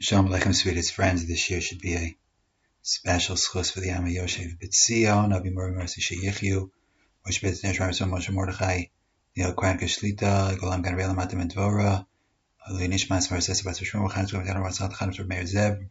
Shalom Aleichem, sweetest friends. This year should be a special schus for the Am Yosef B'Tzion, Nabi Mori Mercy Sheyichyu, Moshe B'Tz Nesh Ramson Moshe Mordechai, Neil Kran Geshlita, Golam Gan Re'elam Matam and Dvora, Lui Nishmas Marses Bat Shmuel Chanes Gov Yadar Ratzal Chanes Rav Meir Zev,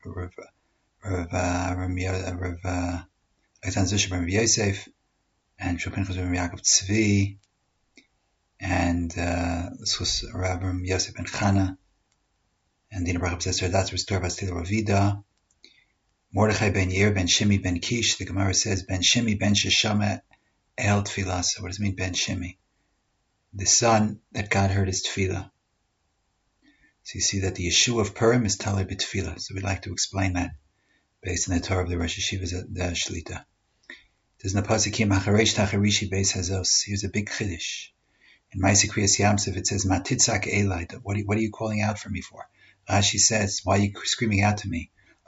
Rav Alexander Zusha Rav Yosef, and Shulchan Chaz Rav Yaakov Tzvi, and schus Rav Yosef Ben Chana, and Dina Baruch B'Tzer Datz Restore Bastila Ravida, Mordechai ben Yair ben Shimi ben Kish. The Gemara says ben Shimi ben Sheshama El Tfilah. So what does it mean ben Shimi? The son that God heard his tefillah. So you see that the Yeshua of Purim is Talei b'Tfilah. So we'd like to explain that based on the Torah of the Rosh Yeshiva, the Shlita. There's no Pasikim Hacharesh Tacharishi Beis Hazos. Here's a big chiddush. In Ma'aseh Kriyas Yamsuf it says Matitzak Elai. What are you calling out for me for? Rashi says, why are you screaming out to me?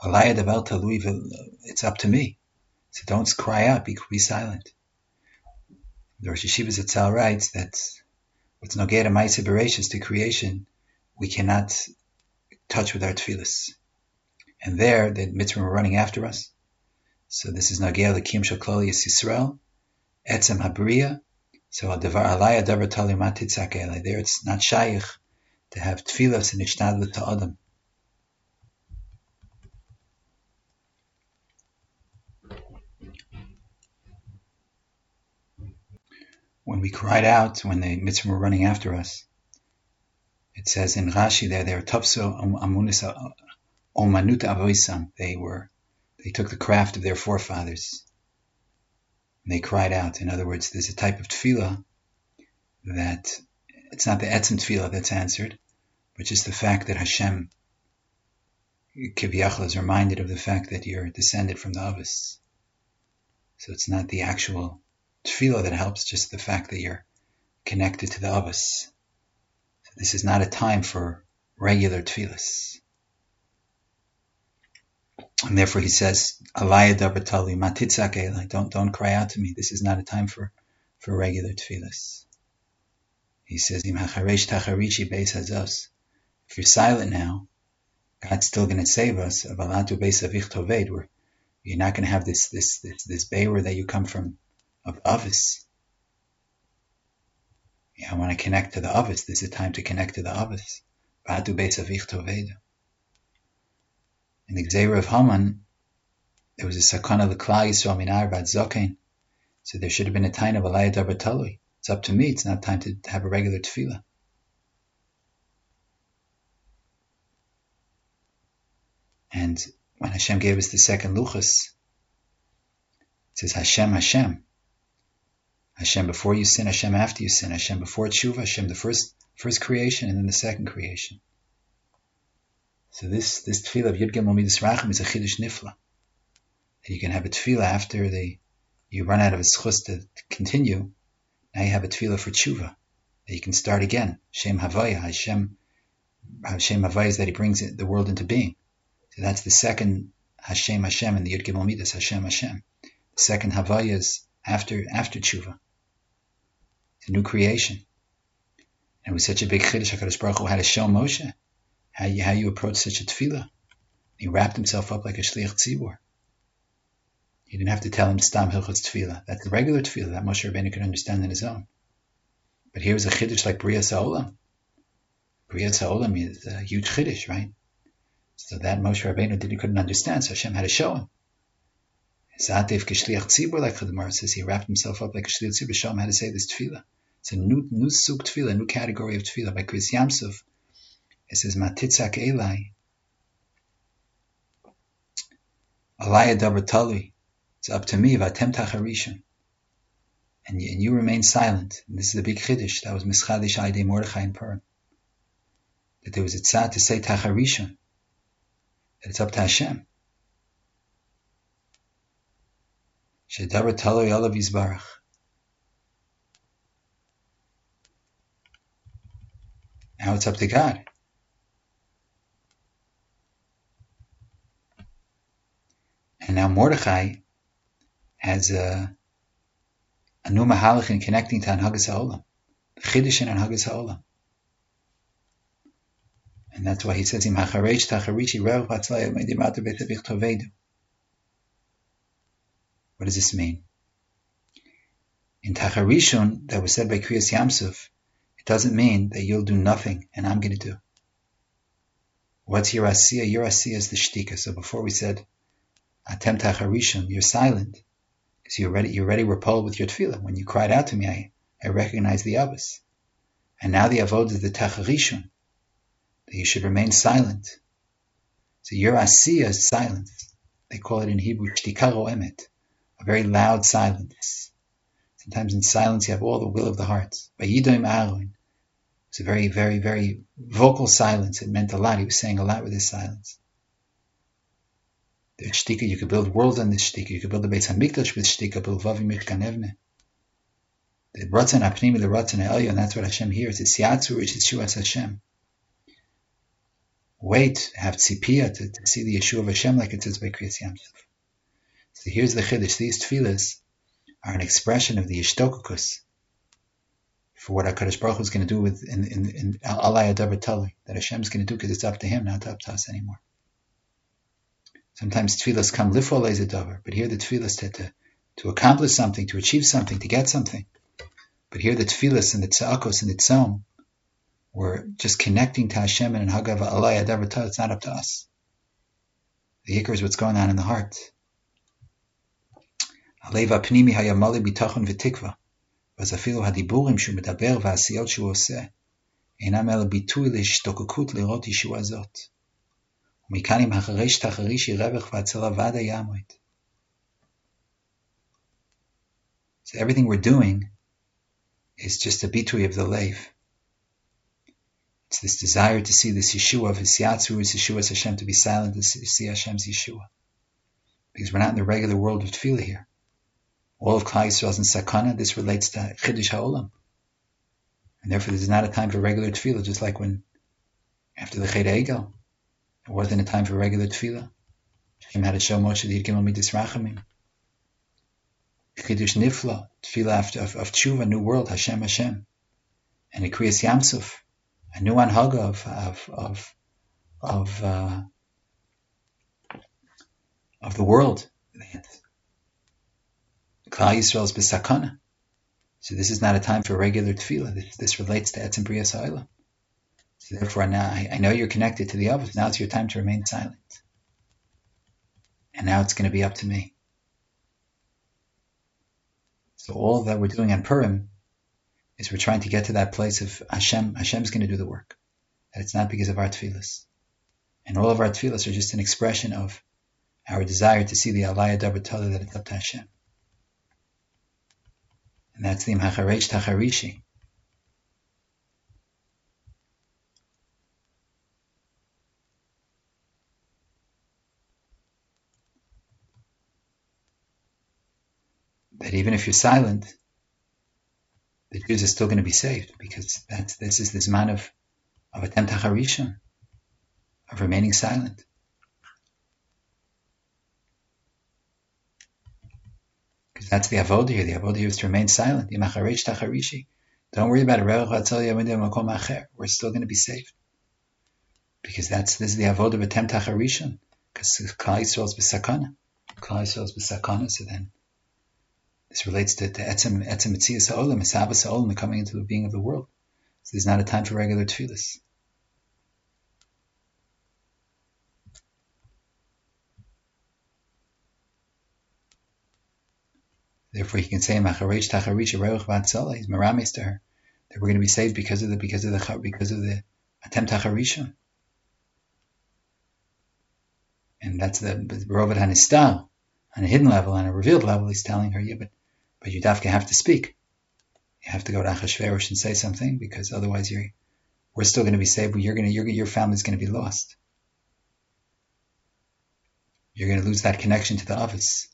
It's up to me. So don't cry out, be silent. The Rosh Yeshiva Zatzal writes that what's nogea to Ma'aseh Bereishis, to creation, we cannot touch with our tefillas. And there, the mitzvah were running after us. So this is nogea l'kim shel klal Yisrael, etzem habriya. So alaya davar tali matitzak elai. There it's not shaykh to have tefillas and ishtadlut to Adam. When we cried out, when the mitzvah were running after us, it says in Rashi there, they were topso amunis omanut avoisam. They took the craft of their forefathers. And they cried out. In other words, there's a type of tefillah that it's not the etzem tefillah that's answered, but just the fact that Hashem Kiviyachal is reminded of the fact that you're descended from the Avos. So it's not the actual tefillah that helps, just the fact that you're connected to the Avos. So this is not a time for regular tefillahs. And therefore he says, Alaya davatali matitzak elai, don't cry out to me. This is not a time for regular tefillahs. He says, Im hacharesh tacharichi beis hazos. If you're silent now, God's still going to save us. Avalatu beis avich toved, where you're not going to have this be'er that you come from of Avos. Yeah, I want to connect to the Avos. This is a time to connect to the Avos. Avalatu beis avich toved. In the Gzeira of Haman, there was a sakana l'klal Yisrael min arbat zokein. So there should have been a time of alaya davar talui. It's up to me. It's not time to have a regular tefillah. And when Hashem gave us the second luchas, it says Hashem, Hashem. Hashem before you sin, Hashem after you sin, Hashem before tshuva, Hashem the first creation, and then the second creation. So this tefillah of Yud Gimel Midas Rachim is a chiddush nifla. That you can have a tefillah after you run out of a schus to continue. Now you have a tefillah for tshuva, that you can start again. Shem Havaya, Hashem Havaya is that He brings the world into being. So that's the second Hashem Hashem in the Yud Gimel Midas, Hashem Hashem. The second Havaya is after tshuva. It's a new creation. And it was such a big chiddush, HaKadosh Baruch Hu had to show Moshe how you approach such a tefillah. He wrapped himself up like a shliach tzibur. He didn't have to tell him stam hilchos tefillah. That's the regular tefillah that Moshe Rabbeinu could understand on his own. But here was a chiddush like Briyas HaOlam. Briyas HaOlam is a huge chiddush, right? So that Moshe Rabbeinu couldn't understand, so Hashem had to show him. Zatev k'shliach tzibur, like the Gemara says, he wrapped himself up like a shliach tzibur, show him how to say this tefillah. It's a new sug tefillah, a new category of tefillah. By Kriyas Yamsuf, it says, Matitzak Elai, Alaya davar talui. It's up to me, Vatem Tacharishon. And you remain silent. And this is the big chiddush that was Mischadish Aidei Mordechai in Purim. That there was a tzad to say Tacharishon. That it's up to Hashem. Shedavar talui olav yizbarach. Now it's up to God. And now Mordechai has a new mahalach in connecting to Anhagas HaOlam, the Chiddush in Anhagas HaOlam. And that's why he says, Im hacharech tacharishi reuch batzalei medim atu b'tevich tovedu. What does this mean? In Tacharishon, that was said by Kriyas Yamsuf, it doesn't mean that you'll do nothing and I'm going to do. What's your asiyah? Your asiyah is the shtika. So before we said, Atem Tacharishon, you're silent, because you're already repelled with your tefillah. When you cried out to me, I recognize the Abbas. And now the avod is the Tacharishon, that you should remain silent. So your asiyah is silence. They call it in Hebrew shtika ro'emet, a very loud silence. Sometimes in silence you have all the will of the heart. By Yidoim Aaron, it's a very, very, very vocal silence. It meant a lot. He was saying a lot with his silence. The shtika, you could build worlds on this shtika. You could build the Beis Hamikdash with shtika, build Vavi Mishkan Evne. The Ratzon Apnimi, the Ratzon Elyon, and that's what Hashem hears. It's Yatzu, which is Yeshuas Hashem. Wait, have tzipiyah to see the Yeshua of Hashem, like it says by Kriyas Yamsuf. So here's the chiddush. These tefillahs are an expression of the Yishtokukus for what HaKadosh Baruch Hu is going to do with in Alai Adavar Tali, that Hashem is going to do because it's up to Him, not up to us anymore. Sometimes tefillahs come lifol davar, but here the tefillahs to accomplish something, to achieve something, to get something. But here the tefillahs and the tza'akos and the tzom were just connecting to Hashem and Hagav Alai Adavar Tali. It's not up to us. The ikar is what's going on in the heart. הלב הפנימי היה מלא ביטחון ותקווה, ואז אפילו הדיבורים שהוא מדבר והעשיות שהוא עושה, אינם אלא ביטוי להשתוקקות לראות ישועה זאת. ומכאן אם החרש תחרישי רווח והצלה ועד היעמוד. So everything we're doing is just a bitui of the lev. It's this desire to see this Yeshua of his Yatzu, his Yeshua's Hashem, to be silent, to see Hashem's Yeshua. Because we're not in the regular world of tefillah here. All of Klal Yisrael is in sakana. This relates to Chiddush HaOlam. And therefore this is not a time for regular tefillah, just like when, after the Chet Egel, it wasn't a time for regular tefillah. Hashem had to show Moshe the Yigimel Midas Rachamim. Chiddush Nifla, tefillah of Tshuva, new world, Hashem Hashem. And the Kriyas Yamsuf, a new anhaga of the world. Klal Yisrael is b'sakana. So this is not a time for regular tefillah. This relates to Etzem Briyas Ha'olam. So therefore now, I know you're connected to the Avos. Now it's your time to remain silent. And now it's going to be up to me. So all that we're doing on Purim is we're trying to get to that place of Hashem. Hashem's going to do the work. That it's not because of our tefillahs. And all of our tefillahs are just an expression of our desire to see the Alai Adavar Tali, that it's up to Hashem. And that's the Imhacharech Tacharishi. That even if you're silent, the Jews are still going to be saved, because this is this man of Atem Tacharishon, of remaining silent. Because that's the avodah here. The avodah here is to remain silent. Don't worry about it. We're still going to be saved. Because this is the avodah of Atem Tacharishon. Because Klal Yisrael is b'sakana. Klal Yisrael is b'sakana. So then this relates to Etzem Metzias Ha'olam, Esavas Ha'olam, the coming into the being of the world. So there's not a time for regular tefillahs. Therefore, he can say, "Macharech Tacharish Reuch V'Atzala." He's meramis to her that we're going to be saved because of the Atem Tacharishon, and that's the Rovad Hanistar on a hidden level, on a revealed level. He's telling her, yeah, but you have to speak. You have to go to Achashverosh and say something, because otherwise we're still going to be saved, but your family's going to be lost. You're going to lose that connection to the Avos,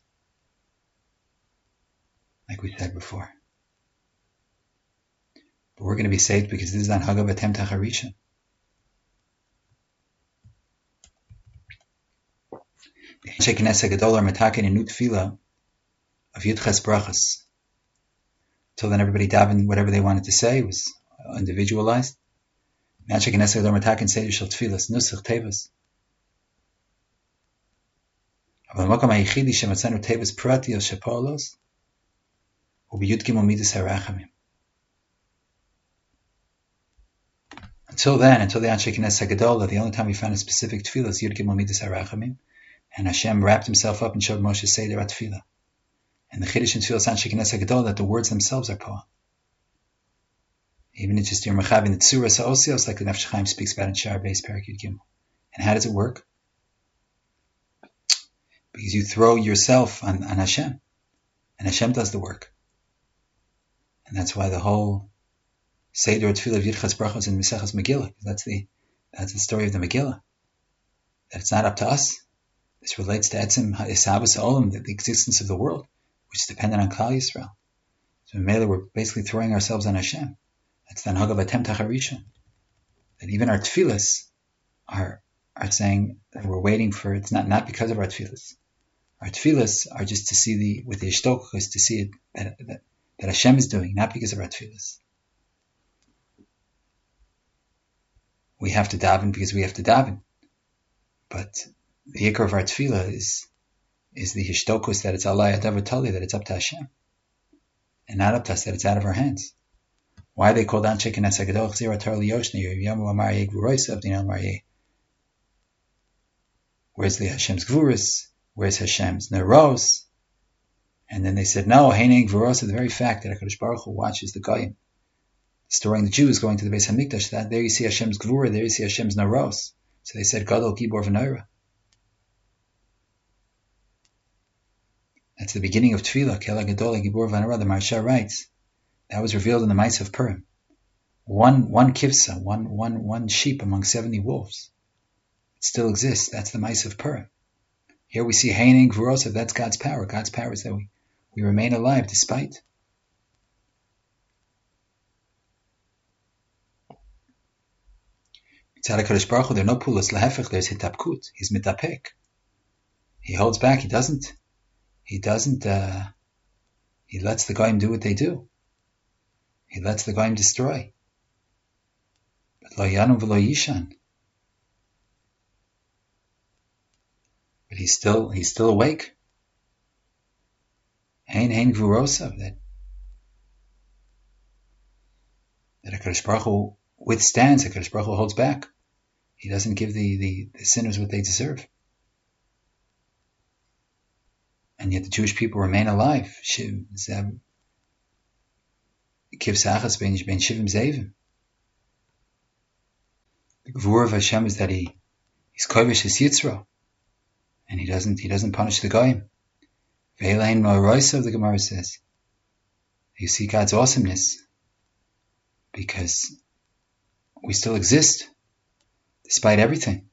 like we said before. But we're going to be saved because this is on Hagav Atem Tacharishon. The Anshe Knesset Gadol are metaken in new tefillah of Yudches Brachas. Till then, everybody davened whatever they wanted to say. It was individualized. Anshe Knesset Gadol Metaken Seder Shel Tfilas Nusach Tevas. אבל המקום היחידי שמצאנו תיבס פרטיות שפועלות הוא בי"ג ומידס הרחמים. Until then, until the Anshe Knesset Gadol, the only time we found a specific tefillah is Yud Gimel Midas Harachamim, and Hashem wrapped himself up and showed Moshe Seder HaTefillah. And the Chiddush in Tefillah Anshe Knesset Gadol, that the words themselves are poem. Even in just your Mechav in the Tzuras HaOsios, like the Nefesh Chaim speaks about in Shar Beis Perak Yud Gimel. And how does it work? Because you throw yourself on Hashem, and Hashem does the work. And that's why the whole Seder Tefillah of Yirchas Brachos in Maseches Megillah. That's the story of the Megillah. That it's not up to us. This relates to Etzem Ha'isabas Ha'olam, the existence of the world, which is dependent on Klal Yisrael. So in Mela, we're basically throwing ourselves on Hashem. That's the Anhag Atem Tacharishon. That even our tefillas are saying that we're waiting for, it's not because of our tefillas. Our tefillas are just to see with the Ishtokus, to see it, that Hashem is doing, not because of our tefillas. We have to daven because we have to daven. But the ikar of our tefillah is the hishtokus, that it's Allah Yadav Tali, that it's up to Hashem. And not up to us, that it's out of our hands. Why are they called Anshe Knesset Gadol? Chzir Atar Liyoshni, Yamu Amar Yeh Gvurois Avdin Amar Yeh. Where's the Hashem's Gvuris? Where's Hashem's Neros? And then they said, no, Heinei Gvuros, the very fact that HaKadosh Baruch Hu watches the Goyim storing the Jews going to the Beis Hamikdash, that there you see Hashem's Gvura, there you see Hashem's Naros. So they said, Gadol Gibor V'Noira. That's the beginning of Tefillah, Kela Gadol Gibor V'Noira, the Maharsha writes. That was revealed in the Ma'aseh of Purim. One kivsa, one sheep among 70 wolves. It still exists. That's the Ma'aseh of Purim. Here we see Heinei Gvurosav, that's God's power. God's power is that we remain alive despite. Tzad HaKadosh Baruch Hu, there are no pulas lehefech, there's hitapkut. He's mitapek. He holds back. He lets the goyim do what they do. He lets the goyim destroy. But lo yanu v'lo yishan. But he's still awake. Hein gvurosav, that HaKadosh Baruch Hu withstands, HaKadosh Baruch Hu holds back. He doesn't give the sinners what they deserve. And yet the Jewish people remain alive. Kiv sachas ben shivim zevim. The gvur of Hashem is that he's kovish his yitzro, and he doesn't punish the goyim. Ve'elain ma'orosav, the Gemara says. You see God's awesomeness because we still exist despite everything.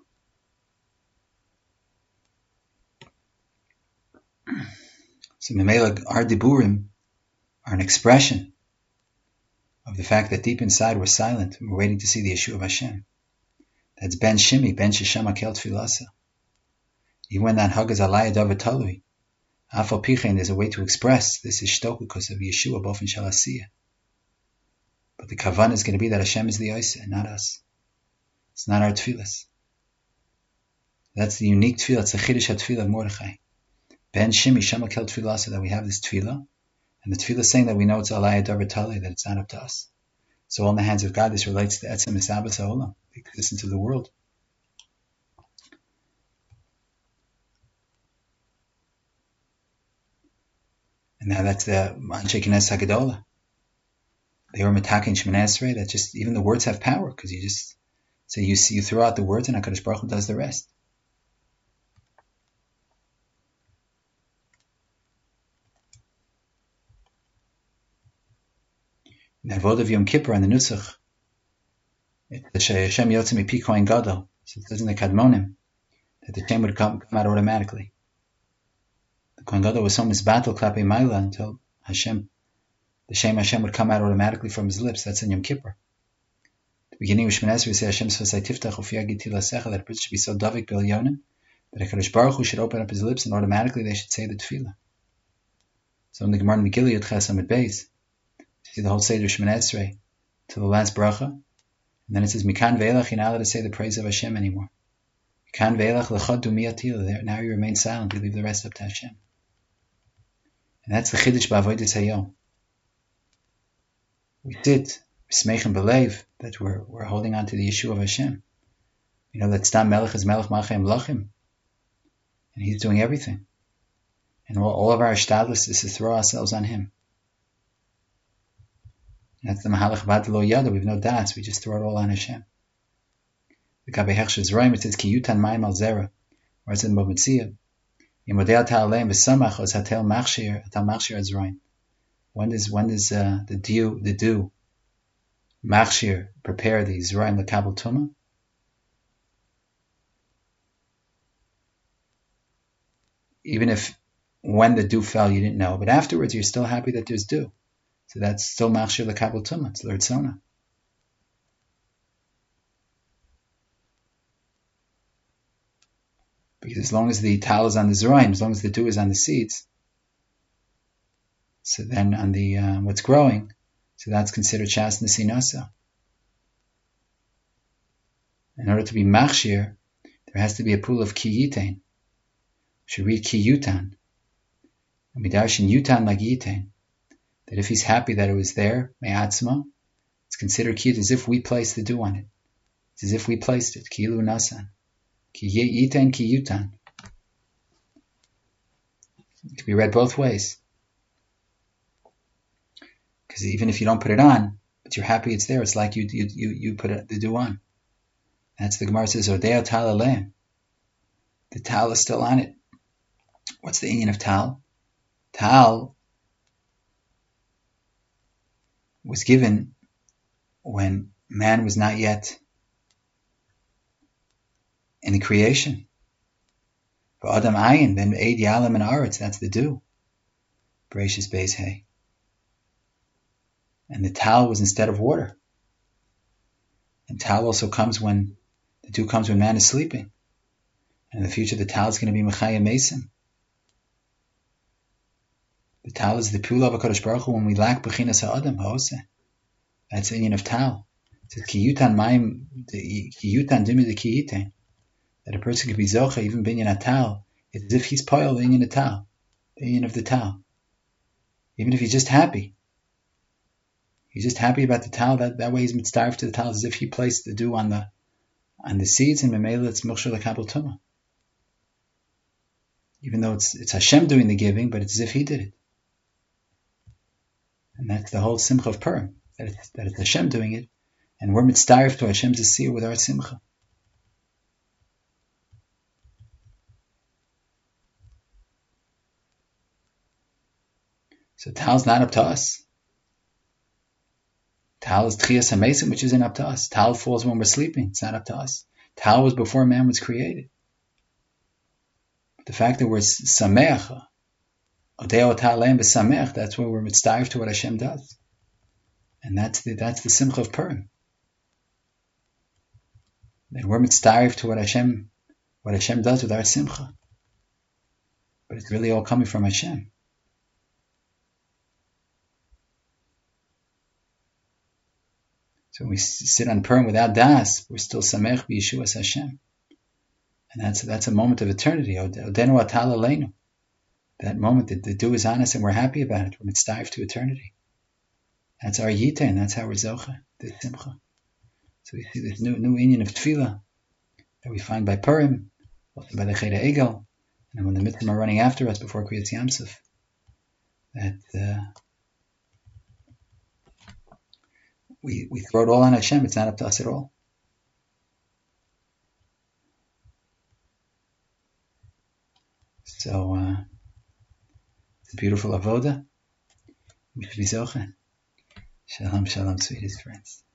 So Memela, our Diburim are an expression of the fact that deep inside we're silent and we're waiting to see the Yeshua of Hashem. That's Ben Shimi, Ben Sheshama Kel Tfilasa. Even when that hug is Alaya David Talui, Afal Pichen, there's a way to express this Ishtokukus of Yeshua Bofen Shalasiyah. But the kavan is going to be that Hashem is the Yoseh, not us. It's not our tefillas. That's the unique tefillah. It's the Chiddush HaTefillah of Mordechai. Ben Shimi Shema Kel Tefillah, so that we have this tefillah, and the tefillah is saying that we know it's Alaya Davar Tali, that it's not up to us. So all in the hands of God, this relates to Etzem Esabas HaOlam, the existence of the world. And now that's the Anshe Knesset Hagadola. They were metakin Shemoneh Esrei, that just, even the words have power, because you just say, you throw out the words and HaKadosh Baruch Hu does the rest. In the Avodah of Yom Kippur and the Nusach, the Hashem Yotze Mipi Kohen Gadol, so it says in the Kadmonim, that the Shem would come out automatically. The Kohen Gadol was so misbattle Klapei Maila until the Shem Hashem would come out automatically from his lips. That's in Yom Kippur. The beginning of Shemoneh Esrei, we say Hashem Sfasai Tiftach Ufi Agiti Lasecha, that a person should be so davik b'elyonim, that HaKadosh Baruch Hu should open up his lips and automatically they should say the tefillah. So in the Gemara in Megillah Yud Ches Amud Beis, see the whole Seder Shemoneh Esrei to the last bracha, And then it says, Mikan ve'elach, you're not allowed to say the praise of Hashem anymore. Mikan ve'elach l'chad dumiyatil. Now you remain silent. You leave the rest up to Hashem. And that's the Chiddush b'Avodas Hayom. We sit, smeichem belev, that we're holding on to the issue of Hashem. You know that Stam Melech is Melech Malchei Melachim. And He's doing everything. And all of our shtadlus is to throw ourselves on Him. And that's the Mahalach Bad Lo Yada. We have no doubts. We just throw it all on Hashem. The Gabe Hechsher Zerayim, it says, Ki yutan mayim al zera. Or it's in Momitziyah. Yimodei atal aleim v'samach os hatel atal machshir Zerayim. When does the dew machshir prepare the Zerayim l'kabel tumah? Even if when the dew fell you didn't know, but afterwards you're still happy that there's dew. So that's still machshir l'kabel tumah. It's l'rtzona. Because as long as the tal is on the zerayim, as long as the dew is on the seeds, so then on the what's growing, so that's considered shas nesinasa. In order to be machshir, there has to be a pool of kiyitain. We should read kiyutan. And midarshin yutan like yitain. That if he's happy that it was there, me'atzma, it's considered kiyut as if we placed the dew on it. It's as if we placed it. Kilu nasan. Ki yitain ki yutan. It can be read both ways. Because even if you don't put it on, but you're happy it's there, it's like you put the dew on. That's the Gemara says, Odeo tal aleim. The tal is still on it. What's the inyan of tal? Tal was given when man was not yet in the creation. For Adam Ayin, then Eid Yalam and Aretz, that's the dew. Bereshis Beis Hey. And the tal was instead of water. And tal also comes when, the dew comes when man is sleeping. And in the future the tal is going to be Mechaya Mesim. The tal is the Pula of HaKadosh Baruch Hu when we lack Bechinas HaAdam, Ha'oseh. That's the inyan of tal. It says, Ki yutan mayim, Ki yutan dimi de ki yitain. That a person could be zocha, even binyan atal, it's as if he's poil the inyan atal, the inyan of the tal. Even if he's just happy. He's just happy about the tal, that way he's mitzdarf to the tal, as if he placed the dew on the seeds, and memela it's mukshar l'kabel tumah. Even though it's Hashem doing the giving, but it's as if He did it. And that's the whole simcha of Purim, that it's Hashem doing it, and we're mitzdarf to Hashem's asiyah with our simcha. So tal's not up to us. Tal is Tchias HaMesim, which isn't up to us. Tal falls when we're sleeping. It's not up to us. Tal was before man was created. But the fact that we're Sameach, Odeo Ta'aleim B'Sameach, that's where we're mitzdarf to what Hashem does. And that's the simcha of Purim. That we're mitzdarf to what Hashem does with our simcha. But it's really all coming from Hashem. So when we sit on Purim without das, we're still samech b'Yeshuas Hashem, and that's a moment of eternity. Odenu atal aleinu. That moment that the dew is on us and we're happy about it. We're mitzdarf to eternity. That's our yitain. That's how we're zocha, this simcha. So we see this new inyan of tefillah that we find by Purim, also by the Cheder Egel, and when the mitzvah are running after us before Kriyas Yamsuf, that we throw it all on Hashem. It's not up to us at all. So it's a beautiful avoda. We should be zochen. Shalom, shalom, sweetest friends.